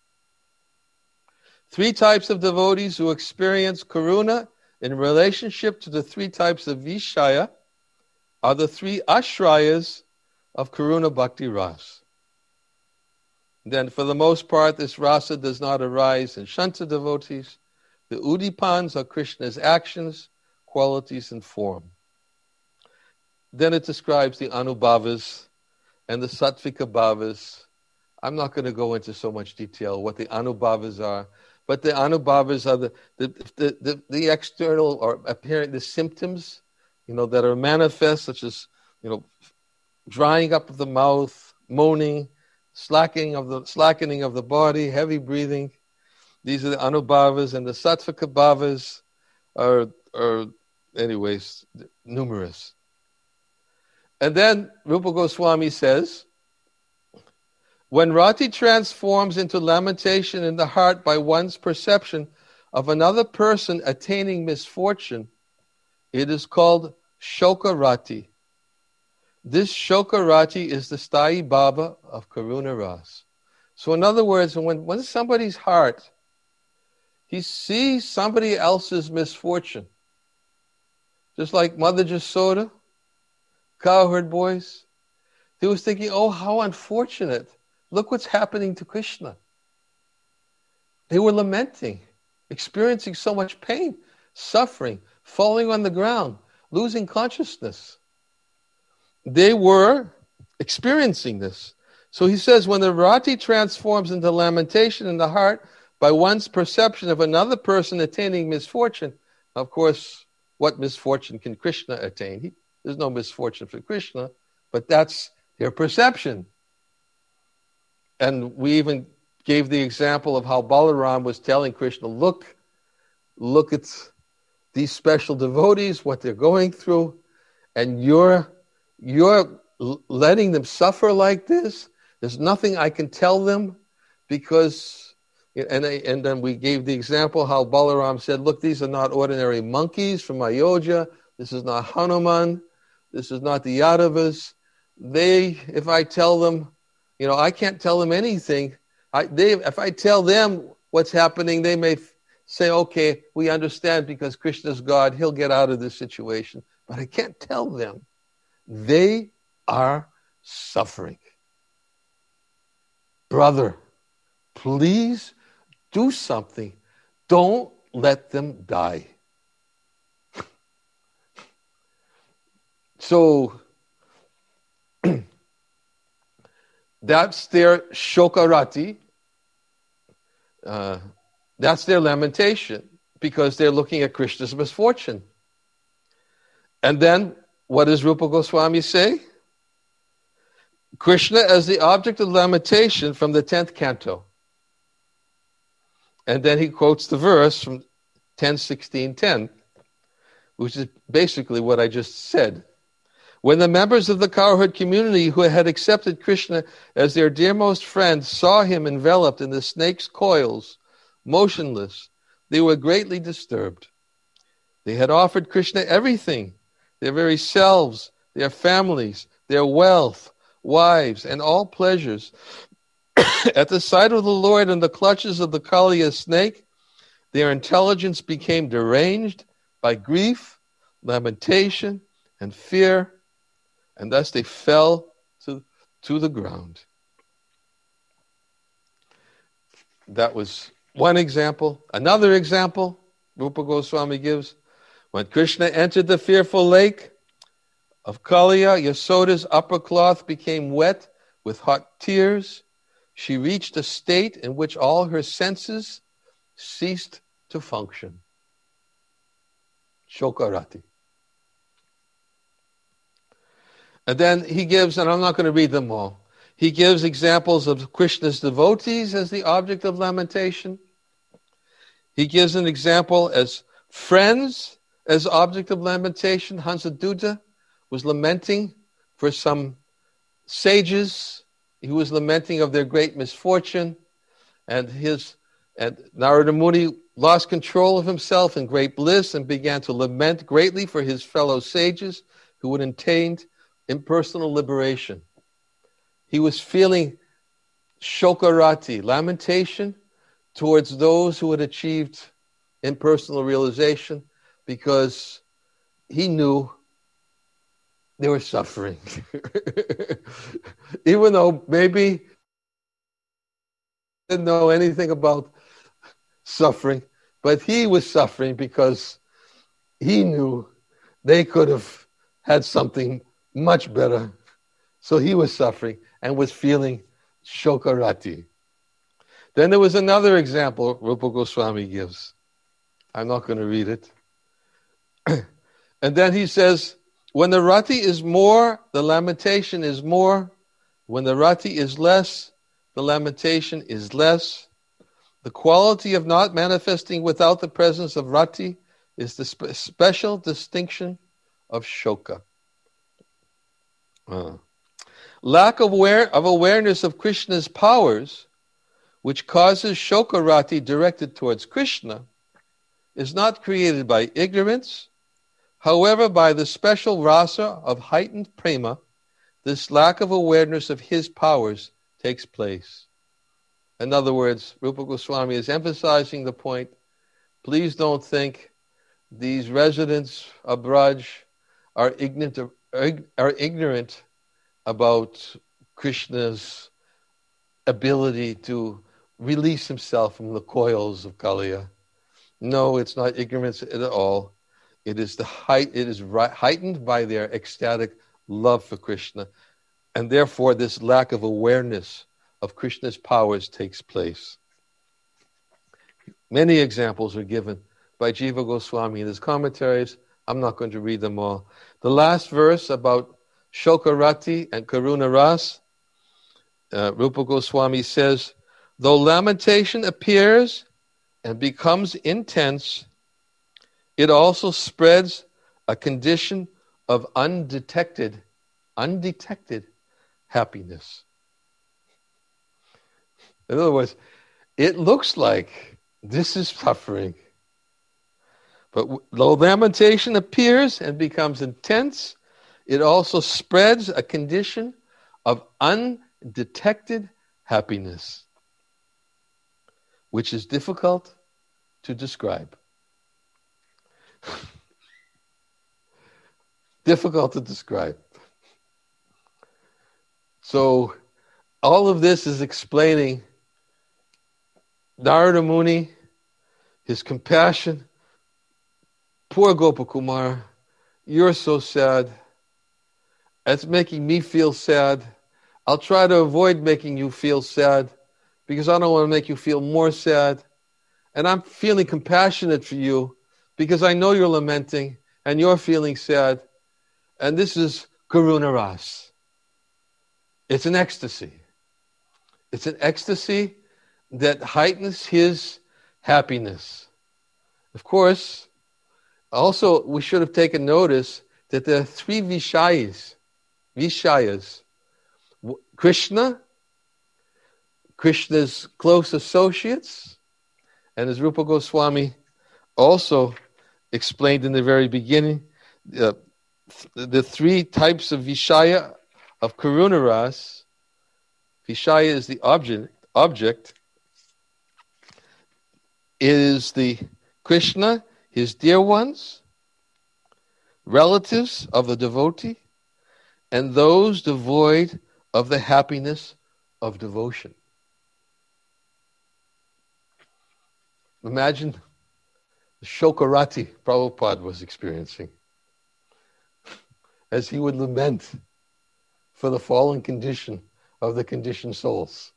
Three types of devotees who experience karuna in relationship to the three types of vishaya are the three ashrayas of karuna bhakti ras. Then, for the most part, this rasa does not arise in shanta devotees. The udipans are Krishna's actions, qualities, and form. Then it describes the anubhavas and the sattvika bhavas. I'm not going to go into so much detail what the anubhavas are, but the anubhavas are the the, the, the, the external or apparent the symptoms, you know, that are manifest, such as, you know, drying up of the mouth, moaning, slackening of the slackening of the body, heavy breathing. These are the anubhavas, and the sattvika bhavas are, are, anyways, numerous. And then Rupa Goswami says, when rati transforms into lamentation in the heart by one's perception of another person attaining misfortune, it is called shokarati. This shokarati is the sthayi bhava of karuna ras. So in other words, when, when somebody's heart, he sees somebody else's misfortune, just like Mother Jasoda, cowherd boys, he was thinking, oh, how unfortunate. Look what's happening to Krishna. They were lamenting, experiencing so much pain, suffering, falling on the ground, losing consciousness. They were experiencing this. So he says, when the rati transforms into lamentation in the heart by one's perception of another person attaining misfortune, of course, what misfortune can Krishna attain? He, there's no misfortune for Krishna, but that's their perception. And we even gave the example of how Balaram was telling Krishna, look, look at these special devotees, what they're going through, and you're, you're letting them suffer like this. There's nothing I can tell them because... And, and then we gave the example how Balaram said, look, these are not ordinary monkeys from Ayodhya. This is not Hanuman. This is not the Yadavas. They, if I tell them, you know, I can't tell them anything. I, they, if I tell them what's happening, they may f- say, okay, we understand because Krishna's God, he'll get out of this situation. But I can't tell them. They are suffering. Brother, please do something. Don't let them die. So, that's their shokarati. Uh, that's their lamentation because they're looking at Krishna's misfortune. And then, what does Rupa Goswami say? Krishna as the object of lamentation from the tenth canto. And then he quotes the verse from ten sixteen ten, which is basically what I just said. When the members of the cowherd community who had accepted Krishna as their dearmost friend saw him enveloped in the snake's coils, motionless, they were greatly disturbed. They had offered Krishna everything, their very selves, their families, their wealth, wives, and all pleasures. At the sight of the Lord in the clutches of the Kaliya snake, their intelligence became deranged by grief, lamentation, and fear, and thus they fell to, to the ground. That was one example. Another example Rupa Goswami gives, when Krishna entered the fearful lake of Kaliya, Yasoda's upper cloth became wet with hot tears. She reached a state in which all her senses ceased to function. Shokarati. And then he gives, and I'm not going to read them all, he gives examples of Krishna's devotees as the object of lamentation. He gives an example as friends as object of lamentation. Hansaduta was lamenting for some sages. He was lamenting of their great misfortune, and his and Narada Muni lost control of himself in great bliss and began to lament greatly for his fellow sages who had attained impersonal liberation. He was feeling shokarati, lamentation, towards those who had achieved impersonal realization, because he knew they were suffering. Even though maybe didn't know anything about suffering, but he was suffering because he knew they could have had something much better. So he was suffering and was feeling shokarati. Then there was another example Rupa Goswami gives. I'm not going to read it. And then he says, when the rati is more, the lamentation is more. When the rati is less, the lamentation is less. The quality of not manifesting without the presence of rati is the spe- special distinction of shoka. Uh. Lack of, aware, of awareness of Krishna's powers, which causes shokarati directed towards Krishna, is not created by ignorance. However, by the special rasa of heightened prema, this lack of awareness of his powers takes place. In other words, Rupa Goswami is emphasizing the point, please don't think these residents of Braj are ignorant, are ignorant about Krishna's ability to release himself from the coils of Kaliya. No, it's not ignorance at all. It is the height. It is ri- heightened by their ecstatic love for Krishna, and therefore this lack of awareness of Krishna's powers takes place. Many examples are given by Jiva Goswami in his commentaries. I'm not going to read them all. The last verse about Shokarati and Karuna Ras, uh, Rupa Goswami says, though lamentation appears and becomes intense, it also spreads a condition of undetected, undetected happiness. In other words, it looks like this is suffering. But though lamentation appears and becomes intense, it also spreads a condition of undetected happiness, which is difficult to describe. Difficult to describe. So, all of this is explaining Narada Muni, his compassion. Poor Gopakumar, you're so sad. It's making me feel sad. I'll try to avoid making you feel sad because I don't want to make you feel more sad. And I'm feeling compassionate for you because I know you're lamenting and you're feeling sad. And this is Karuna Ras. It's an ecstasy. It's an ecstasy that heightens his happiness. Of course, also we should have taken notice that there are three Vishayas. Vishayas. Krishna, Krishna's close associates, and as Rupa Goswami also explained in the very beginning uh, the three types of Vishaya, of Karunaras. Vishaya is the object, object. It is the Krishna, his dear ones, relatives of the devotee, and those devoid of the happiness of devotion. Imagine the Shokarati Prabhupada was experiencing as he would lament for the fallen condition of the conditioned souls.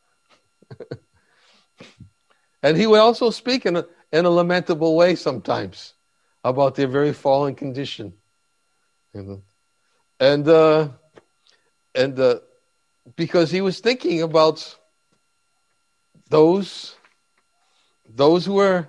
And he would also speak in a, in a lamentable way sometimes about their very fallen condition. You know? And uh, and uh, because he was thinking about those those who were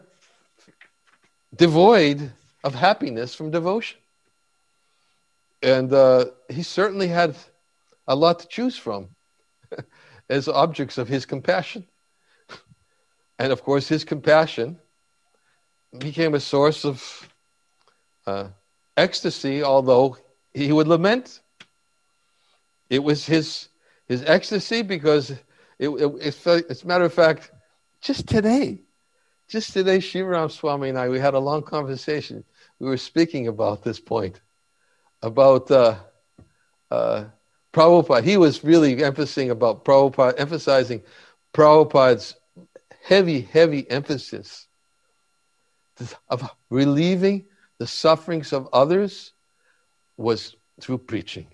devoid of happiness from devotion. And uh, he certainly had a lot to choose from as objects of his compassion. And of course, his compassion became a source of uh, ecstasy, although he would lament. It was his his ecstasy because, it, it, it, as a matter of fact, just today, just today, Shivaram Swami and I, we had a long conversation. We were speaking about this point, about uh, uh, Prabhupada. He was really emphasizing about Prabhupada, emphasizing Prabhupada's heavy, heavy emphasis of relieving the sufferings of others was through preaching.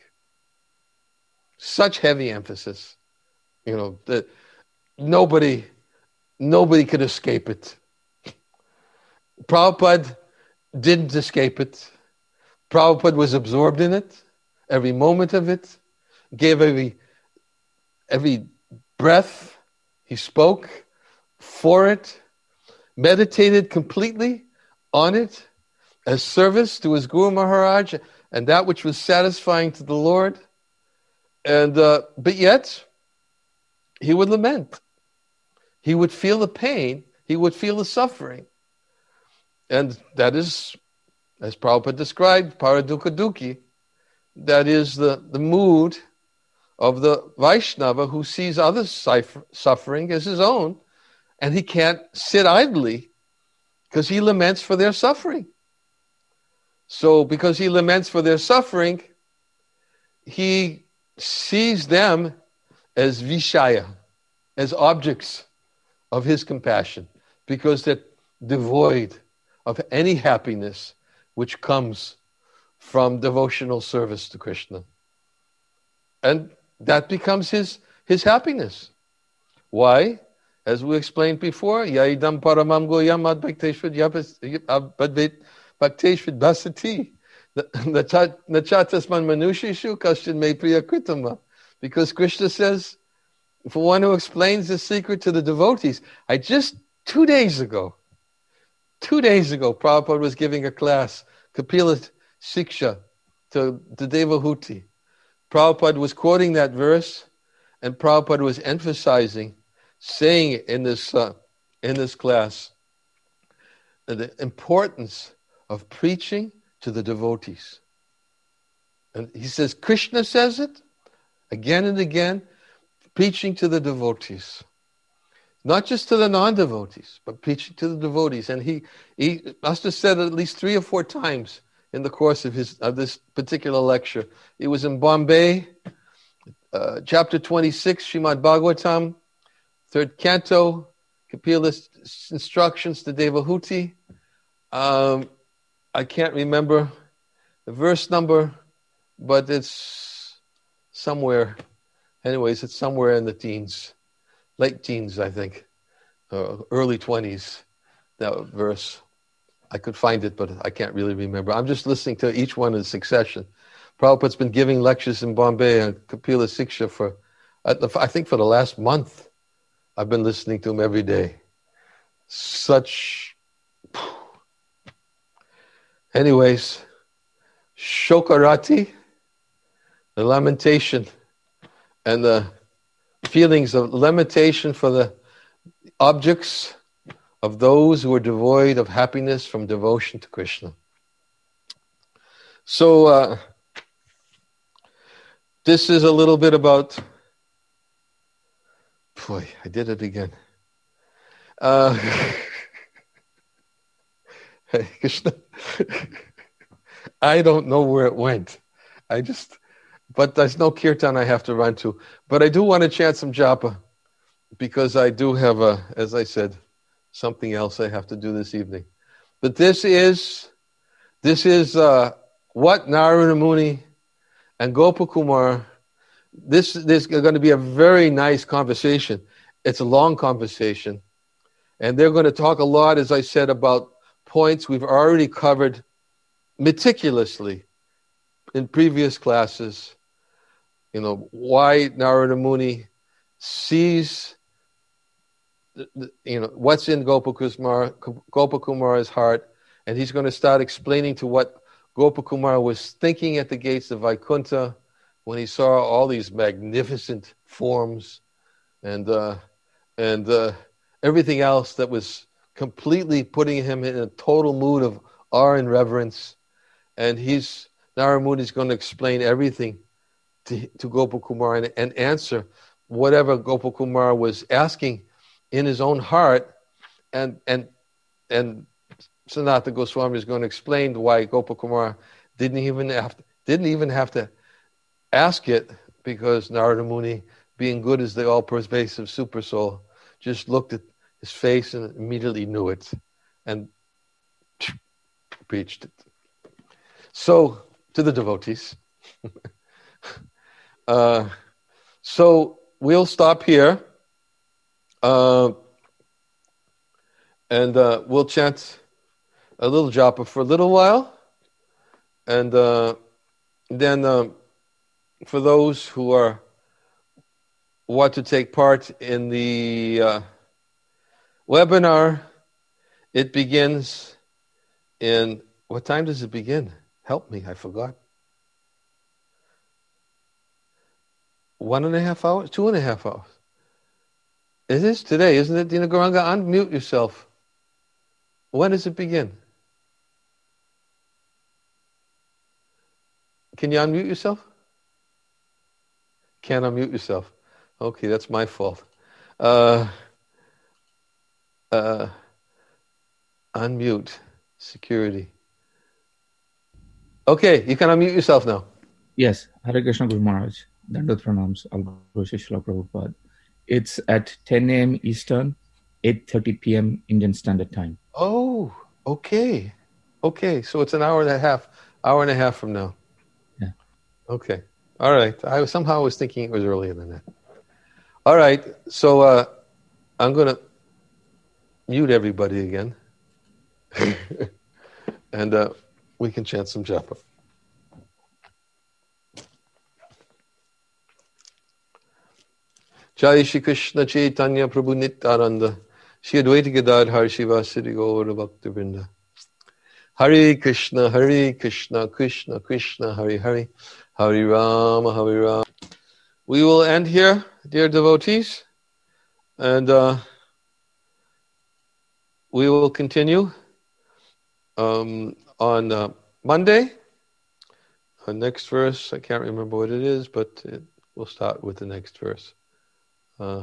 Such heavy emphasis, you know, that nobody, nobody could escape it. Prabhupada didn't escape it. Prabhupada was absorbed in it, every moment of it, gave every, every breath he spoke for it, meditated completely on it as service to his Guru Maharaj and that which was satisfying to the Lord. And uh, but yet, he would lament. He would feel the pain. He would feel the suffering. And that is, as Prabhupada described, paradukha dukhi. That is the, the mood of the Vaishnava who sees others suffering as his own, and he can't sit idly because he laments for their suffering. So because he laments for their suffering, he sees them as Vishaya, as objects of his compassion, because they're devoid of any happiness which comes from devotional service to Krishna. And that becomes his, his happiness. Why? As we explained before, Yaidam paramam goyam ad bhakteshvid basati. Nachatasman manushishu kashin me priya kritama. Because Krishna says, for one who explains the secret to the devotees, I just two days ago, two days ago, Prabhupada was giving a class, Kapila Siksha, to the Devahuti. Prabhupada was quoting that verse, and Prabhupada was emphasizing, saying in this uh, in this class, the importance of preaching to the devotees. And he says, Krishna says it again and again, preaching to the devotees. Not just to the non-devotees, but preaching to the devotees. And he, he must have said it at least three or four times in the course of his of this particular lecture. It was in Bombay, uh, chapter twenty-six, Srimad Bhagavatam, third canto, Kapila's instructions to Devahuti. Um, I can't remember the verse number, but it's somewhere. Anyways, it's somewhere in the teens, late teens, I think, uh, early twenties, that verse. I could find it, but I can't really remember. I'm just listening to each one in succession. Prabhupada's been giving lectures in Bombay on Kapila Siksha for, I think, for the last month. I've been listening to him every day. Such... Anyways, Shokarati, the lamentation, and the feelings of lamentation for the objects of those who are devoid of happiness from devotion to Krishna. So, uh, this is a little bit about... Boy, I did it again. Uh, Hey, Krishna. I don't know where it went. I just... But there's no kirtan I have to run to. But I do want to chant some japa, because I do have, a, as I said, something else I have to do this evening. But this is, this is uh, what Narada Muni and Gopakumar, this, this is going to be a very nice conversation. It's a long conversation. And they're going to talk a lot, as I said, about points we've already covered meticulously in previous classes. You know, why Narada Muni sees, you know, what's in Gopakumar, Gopakumar's heart, and he's going to start explaining to what Gopakumar was thinking at the gates of Vaikuntha when he saw all these magnificent forms and uh, and uh, everything else that was completely putting him in a total mood of awe and reverence. And he's Narada Muni is going to explain everything to, to Gopakumar and, and answer whatever Gopakumar was asking in his own heart. And and and Sanatana Goswami is going to explain why Gopakumar didn't even have to, didn't even have to ask it, because Narada Muni, being good as the all-pervasive super soul, just looked at his face and immediately knew it and preached it. So, to the devotees. uh, so, we'll stop here. Uh, and uh, we'll chant a little japa for a little while. And uh, then uh, for those who are want to take part in the uh, webinar, it begins in... What time does it begin? Help me, I forgot. One and a half hours? Two and a half hours. It is today, isn't it? Dina Garanga, unmute yourself. When does it begin? Can you unmute yourself? Can't unmute yourself. Okay, that's my fault. Uh, uh, unmute. Security. Okay, you can unmute yourself now. Yes, Hare Krishna Guru Maharaj. Dandavat Pranams, Al Shishla Prabhupada. It's at ten a.m. Eastern, eight thirty p.m. Indian Standard Time. Oh, okay. Okay, so it's an hour and a half, hour and a half from now. Yeah. Okay. All right. I was, somehow was thinking it was earlier than that. All right. So uh, I'm going to mute everybody again. and uh, we can chant some japa. Jai Shri Krishna Chaitanya Prabhu Nityananda Shri Advaita Gadadhar Shivasari Gaura Bhakta Vrinda. Hare Krishna, Hare Krishna, Krishna Krishna, Hare Hare, Hare Rama, Hare Rama. We will end here, dear devotees, and uh, we will continue um, on uh, Monday. Our next verse, I can't remember what it is, but it, we'll start with the next verse. Uh,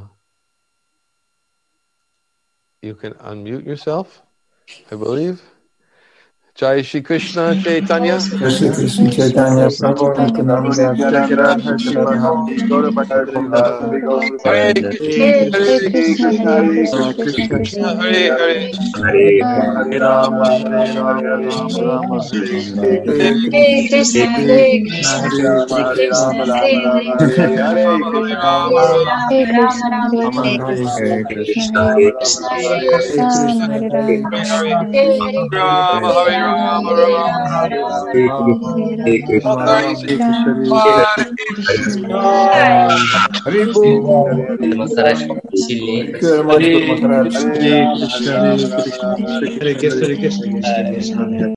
you can unmute yourself, I believe. Jai Shri Krishna Chaitanya. Jai Shri Krishna Chaitanya Prabhu Nityananda Hare Krishna Krishna Hare Hare Hare Rama Hare Rama Hare Krishna Hare Krishna Hare Rama Hare Krishna Hare Krishna Hare Rama Hare Rama Rama Hare Krishna